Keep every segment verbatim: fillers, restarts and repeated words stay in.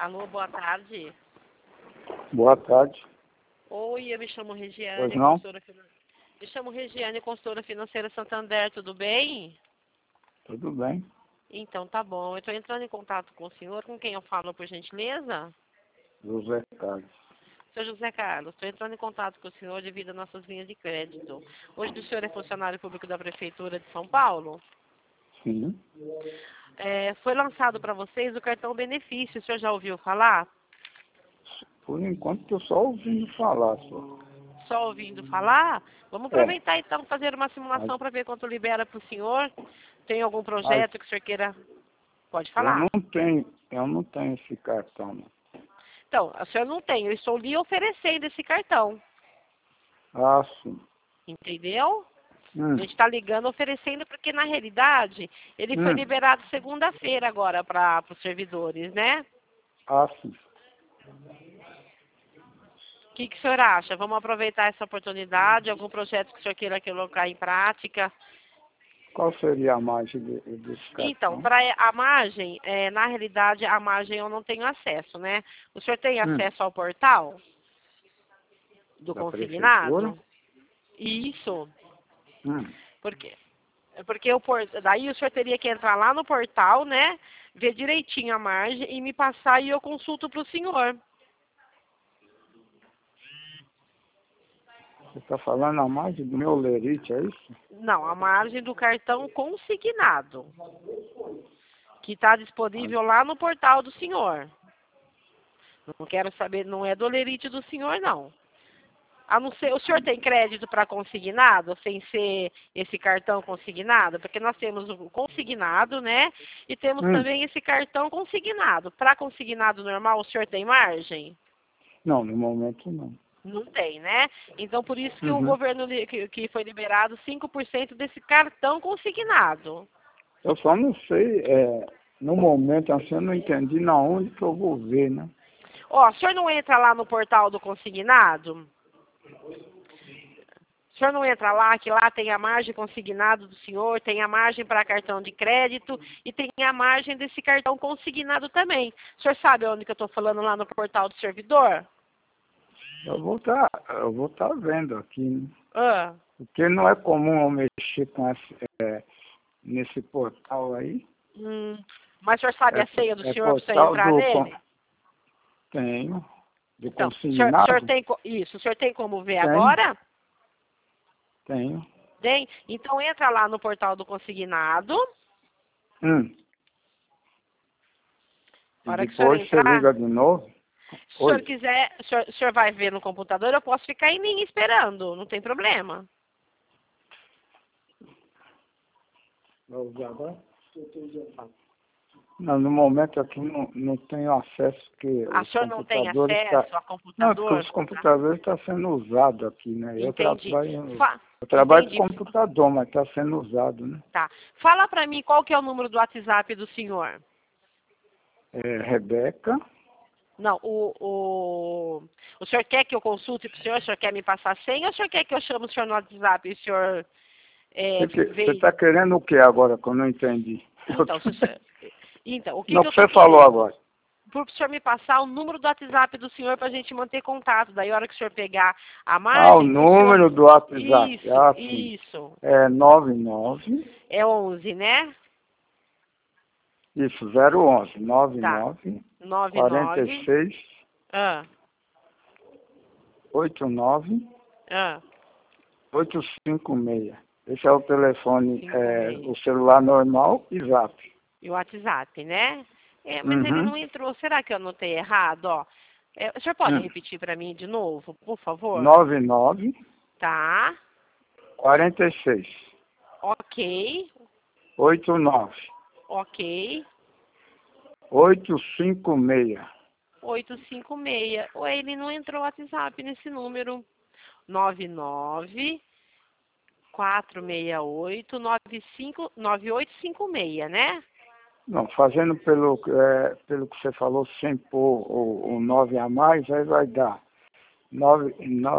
Alô, boa tarde. Boa tarde. Oi, eu me chamo Regiane, Pois não? consultora finan- me chamo Regiane, consultora financeira Santander, tudo bem? Tudo bem. Então, tá bom. Eu estou entrando em contato com o senhor, com quem eu falo, por gentileza? José Carlos. Seu José Carlos, estou entrando em contato com o senhor devido às nossas linhas de crédito. Hoje o senhor é funcionário público da Prefeitura de São Paulo? Sim. É, foi lançado para vocês o cartão benefício, o senhor já ouviu falar? Por enquanto eu só ouvindo falar só. Só ouvindo falar? Vamos É. aproveitar então, fazer uma Mas, simulação para ver quanto libera para o senhor. Tem algum mas projeto que o senhor queira? Pode eu falar. não tenho, eu não tenho esse cartão. Não. Então, o senhor não tem, eu estou lhe oferecendo esse cartão. Ah, sim. Entendeu? Hum. A gente está ligando oferecendo porque, na realidade, ele foi Hum. liberado segunda-feira agora para os servidores, né? Ah, sim. O que, que o senhor acha? Vamos aproveitar essa oportunidade? Algum projeto que o senhor queira colocar em prática? Qual seria a margem de, desse Então, cartão? para a margem, é, na realidade, a margem eu não tenho acesso, né? O senhor tem Hum. acesso ao portal do Da prefeitura? consignado? Isso. Hum. Por quê? É porque o por... daí o senhor teria que entrar lá no portal, né? Ver direitinho a margem e me passar e eu consulto para o senhor. Você está falando a margem do meu lerite, é isso? Não, a margem do cartão consignado, que está disponível lá no portal do senhor. Não quero saber, não é do lerite do senhor, não. A não ser, o senhor tem crédito para consignado, sem ser esse cartão consignado? Porque nós temos o consignado, né? E temos Hum. também esse cartão consignado. Para consignado normal, o senhor tem margem? Não, no momento não. Não tem, né? Então, por isso que o Uhum. governo, li- que, que foi liberado cinco por cento desse cartão consignado. Eu só não sei, é, no momento assim eu não entendi na onde que eu vou ver, né? Ó, o senhor não entra lá no portal do consignado? O senhor não entra lá, que lá tem a margem consignado do senhor, tem a margem para cartão de crédito e tem a margem desse cartão consignado também. O senhor sabe onde que eu estou falando lá no portal do servidor? Eu vou estar, eu vou estar vendo aqui, né? Ah, Porque não é comum eu mexer com esse, é, nesse portal aí. hum, mas o senhor sabe É, a senha do é senhor para o senhor portal entrar do con- nele? tenho, do Então, o senhor, o senhor consignado? tem co- isso, o senhor tem como ver Tenho, agora? tenho. Tem? Então entra lá no portal do consignado. Hum. A E hora que o senhor depois você entrar, liga de novo? se o senhor Oi. quiser, o senhor, o senhor vai ver no computador, eu posso ficar em linha esperando, não tem problema. Vai usar agora? Não, no momento aqui não, não tenho acesso, porque Ah, o os senhor não tem computadores estão... acesso a Não, porque computador? os computadores estão sendo usados aqui, né? Eu Entendi. trabalho, Fa eu trabalho Entendi. com computador, mas está sendo usado, né? Tá. Fala pra mim qual que é o número do WhatsApp do senhor. É, Rebeca, Não, o, o, o senhor quer que eu consulte pro senhor? O senhor quer me passar a senha ou o senhor quer que eu chame o senhor no WhatsApp e o senhor é, você vê... está querendo o que agora, que eu não entendi? Então, se o senhor... Então, o que, Não, que eu que você tô falou querendo? agora. Para o senhor me passar o número do WhatsApp do senhor para a gente manter contato. Daí, a hora que o senhor pegar a Ah, o margem, o senhor... número do WhatsApp. Isso, Ah, sim. isso. É nove nove, É onze, né? isso, zero onze, nove Tá. nove, Nove quarenta e nove. seis, Ah, oito nove, ah. oito cinco seis. Esse é o telefone, Cinco é, meia. o celular normal e zap. E o WhatsApp, né? É, mas ele Uhum. não entrou. Será que eu anotei errado, ó? É, o senhor pode Hum. repetir para mim de novo, por favor? nove nove, Tá. quarenta e seis, Ok. oito nove, Ok. oito cinco seis. oito cinco seis. Ué, ele não entrou o WhatsApp nesse número. Nove nove quatro seis oito nove cinco nove oito cinco seis, né? Não, fazendo pelo, é, pelo que você falou, sem pôr o, o nove a mais, aí vai dar nove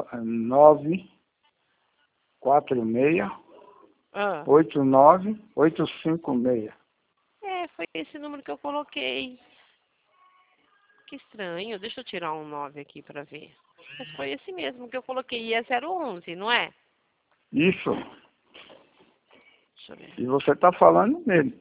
quatro seis, Ah. oito nove, oito cinco seis. É, foi esse número que eu coloquei. Que estranho. Deixa eu tirar um nove aqui para ver. Mas foi esse mesmo que eu coloquei. E é zero onze, não é? Isso. Deixa eu ver. E você está falando nele.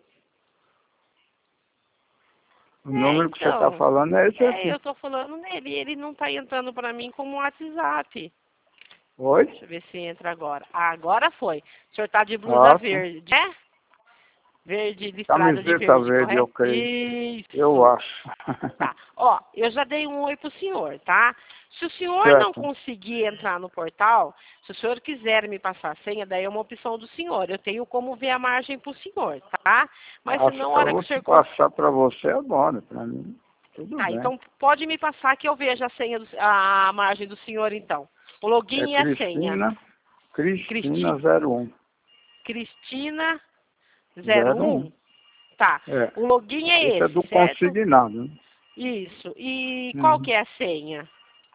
O É, número que você está então, falando é esse é, aqui. eu tô falando nele. Ele não tá entrando para mim como WhatsApp. Oi? Deixa eu ver se entra agora. Ah, agora foi. O senhor tá de blusa Ah, tá. verde, né? Verde, listrada de Camiseta verde, verde, eu correto? creio. Eu Isso. acho. Tá. Ó, eu já dei um oi pro senhor, tá? Se o senhor não Certo. conseguir entrar no portal, se o senhor quiser me passar a senha, daí é uma opção do senhor. Eu tenho como ver a margem pro senhor, tá? Mas se Ah, não, a eu hora que vou o te senhor... cons- passar para você agora. Para mim, tudo Tá, bem. então pode me passar que eu veja a senha, do... a margem do senhor, então. O É login e a senha. Cristina, Cristina Cristi... zero um. Cristina zero Zero um. um. Tá. É. O login é Esse é esse, do certo? consignado. Né? Isso. E qual Uhum. que é a senha?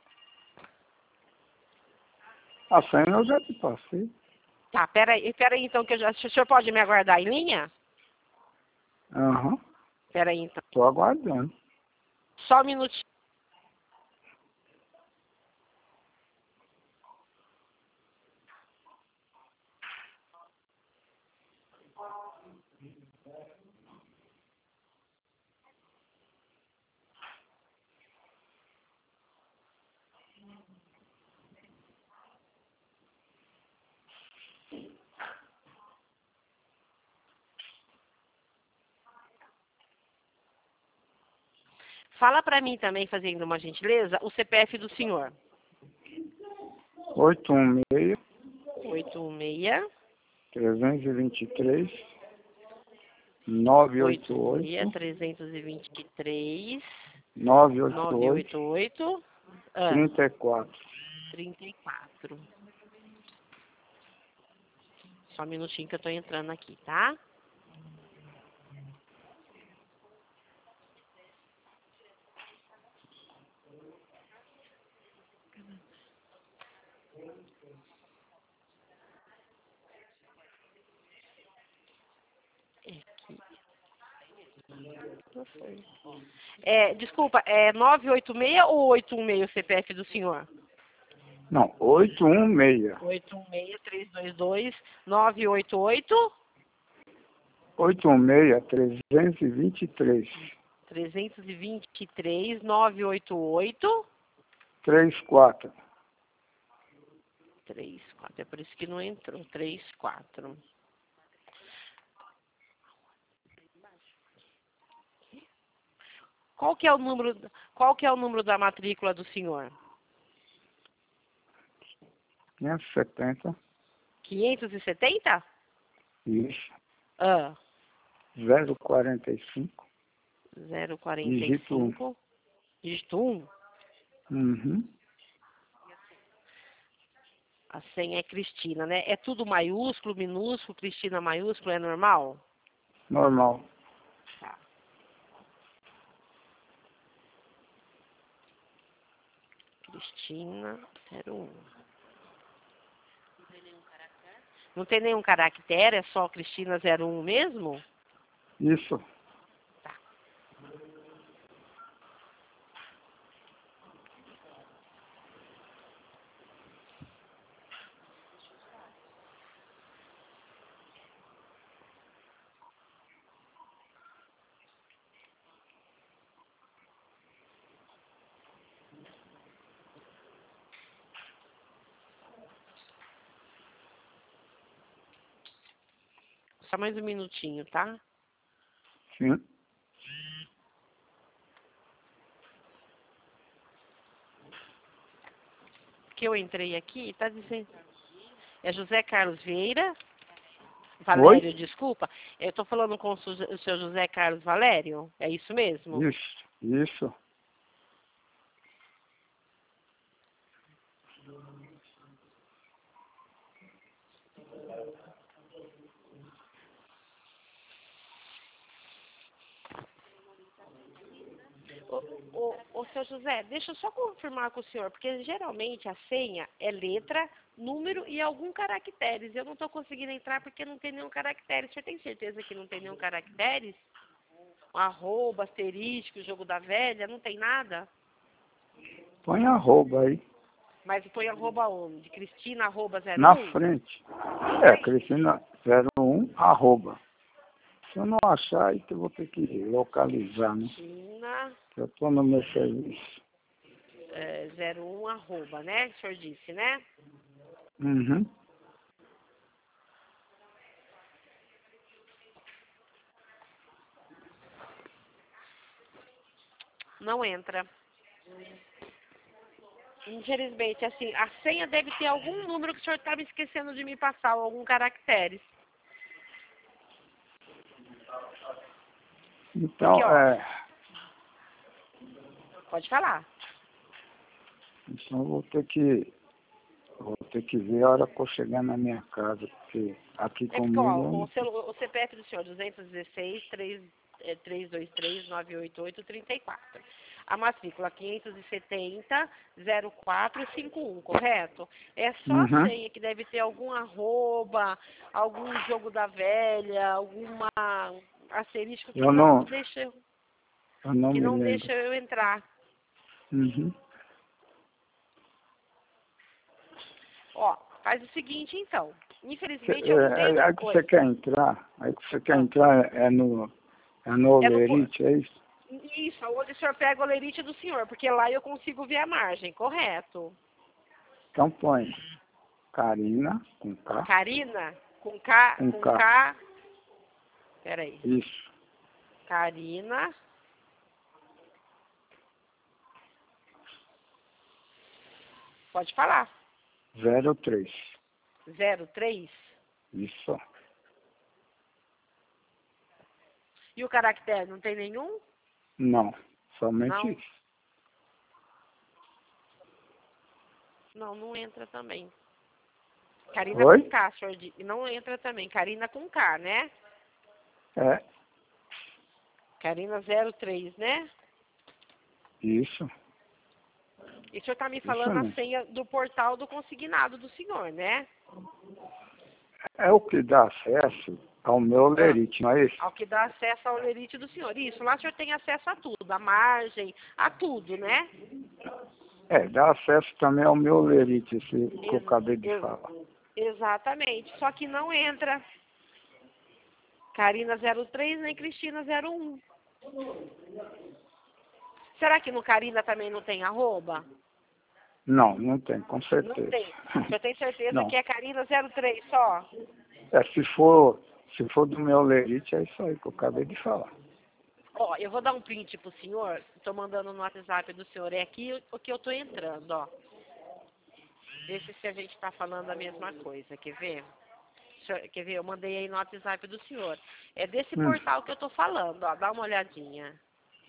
A senha eu já te passei. Tá, peraí, peraí então que eu já... O senhor pode me aguardar em linha? Aham. Peraí então. Estou aguardando. Só um minutinho. Fala pra mim também, fazendo uma gentileza, o C P F do senhor. oito um seis, oito um seis, trezentos e vinte e três, nove oito oito um seis, oito, trezentos e vinte e três, nove oito nove oito, oito oito, ah, trinta e quatro. trinta e quatro. Só um minutinho que eu tô entrando aqui, tá? Não foi. É, desculpa, é nove oito seis ou oito um seis o C P F do senhor? Não, oito um seis. oito um seis, três dois dois, nove oito oito, oito um seis, trezentos e vinte e três, trezentos e vinte e três, nove oito oito, trinta e quatro. três, quatro. É por isso que não entrou. três, quatro. Qual que é o número, qual que é o número da matrícula do senhor? quinhentos e setenta. quinhentos e setenta? Isso. Ah, zero quarenta e cinco. zero quarenta e Digito um. cinco. Dígito um. Uhum. A senha é Cristina, né? É tudo maiúsculo, minúsculo, Cristina maiúsculo, é normal? Normal. Tá. Cristina zero um. Não tem nenhum caractere, é só Cristina zero um mesmo? Isso. Tá. Só mais um minutinho, tá? Sim. Que eu entrei aqui, tá dizendo. É José Carlos Vieira. Valério, Oi? desculpa. Eu tô falando com o su- o seu José Carlos Valério? É isso mesmo? Isso. Isso. Ô, ô, ô, seu José, deixa eu só confirmar com o senhor, porque geralmente a senha é letra, número e algum caracteres. Eu não estou conseguindo entrar porque não tem nenhum caractere. O senhor tem certeza que não tem nenhum caracteres? Um arroba, asterístico, jogo da velha, não tem nada? Põe arroba aí. Mas põe arroba onde? Cristina, arroba zero um? Na frente. É, Cristina zero um, arroba. Se eu não achar, aí que eu vou ter que localizar, né? Cristina. Eu estou no meu serviço. É, zero um, arroba, né? O senhor disse, né? Uhum. Não entra. Infelizmente, assim, a senha deve ter algum número que o senhor está me esquecendo de me passar, ou algum caractere. Então, Porque, ó, é... pode falar. Então eu vou ter que... Vou ter que ver a hora que eu chegar na minha casa, porque aqui É porque, ó, comigo... o, celu, o C P F do senhor, duzentos e dezesseis, três, é, trezentos e vinte e três, novecentos e oitenta e oito, trinta e quatro. A matrícula quinhentos e setenta, zero quatro cinquenta e um, correto? É só a Uhum. senha que deve ter algum arroba, algum jogo da velha, alguma asterisco que Eu não não... deixa, Eu não que me não lembro. deixa eu entrar. Uhum. Ó, faz o seguinte então. Cê, Infelizmente eu não tenho. é, aí que você Oi. quer entrar, aí que você quer Ah, entrar é no, é no é no, po- Olerite, é isso? isso, onde o senhor pega o lerite do senhor, porque lá eu consigo ver a margem, correto? Então põe Karina, com K, Karina, com K, com com K, K. Peraí. isso, Karina. Pode falar. zero três, zero três. isso. E o caractere não tem nenhum? Não, somente Não. isso. Não, não entra também. Karina Oi? com K, senhor. di- Não entra também. Karina com K, né? É, Karina zero três, né? isso, E o senhor está me isso falando a mesmo. senha do portal do consignado do senhor, né? É o que dá acesso ao meu Ah, Olerite, não é isso? ao que dá acesso ao lerite do senhor. Isso, lá o senhor tem acesso a tudo, a margem, a tudo, né? É, dá acesso também ao meu Olerite, esse que eu Ex acabei de ex falar. exatamente. Só que não entra Karina zero três nem Cristina zero um. Será que no Karina também não tem arroba? Não, não tem, com Não certeza. tem. O senhor tem certeza Não. que é Karina zero três só? É, se for, se for do meu Olerite, é isso aí que eu acabei de falar. Ó, eu vou dar um print pro senhor. Estou mandando no WhatsApp do senhor. É aqui o que eu estou entrando, ó. Deixa se a gente está falando a mesma coisa. Quer ver? Senhor, quer ver? Eu mandei aí no WhatsApp do senhor. É desse Hum, portal que eu estou falando, ó. Dá uma olhadinha.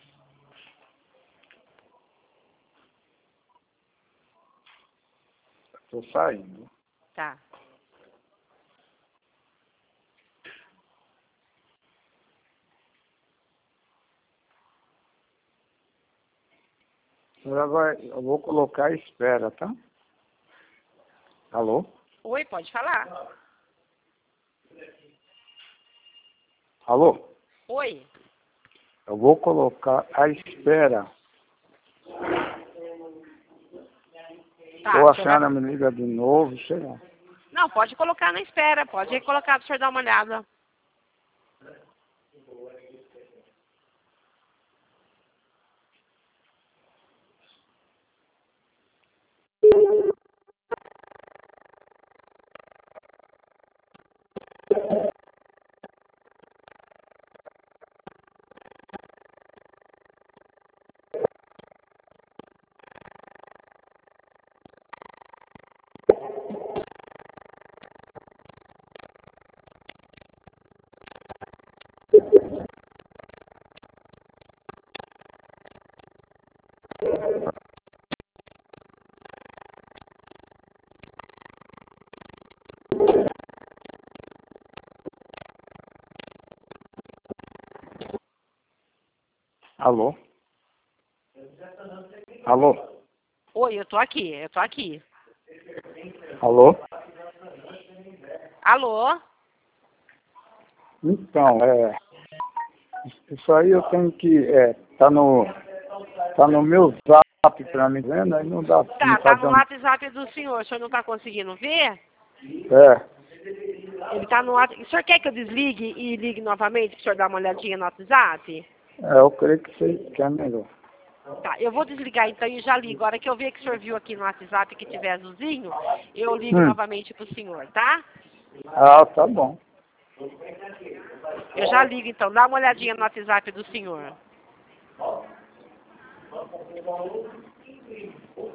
tô saindo. Tá. Agora vai, eu vou colocar a espera, tá? Alô? Oi, pode falar. Alô? Oi. Eu vou colocar a espera. Tá, Ou o a senhor vai... senhora me liga de novo, sei lá. Não, pode colocar na espera. Pode colocar para o senhor dar uma olhada. Alô? Alô? Oi, eu tô aqui. Eu tô aqui. Alô? Alô? Então, é Isso aí eu tenho que... É, tá no, tá no meu zap pra mim vendo, aí não dá... Tá, não tá no dando... WhatsApp do senhor. O senhor não tá conseguindo ver? É, Ele tá no WhatsApp. O senhor quer que eu desligue e ligue novamente para o senhor dar uma olhadinha no WhatsApp? é, eu creio que, você, que é melhor. Tá, eu vou desligar então e já ligo. A hora que eu ver que o senhor viu aqui no WhatsApp que tiver azulzinho, eu ligo Hum. novamente pro senhor, tá? Ah, tá bom. Eu já ligo então. Dá uma olhadinha no WhatsApp do senhor.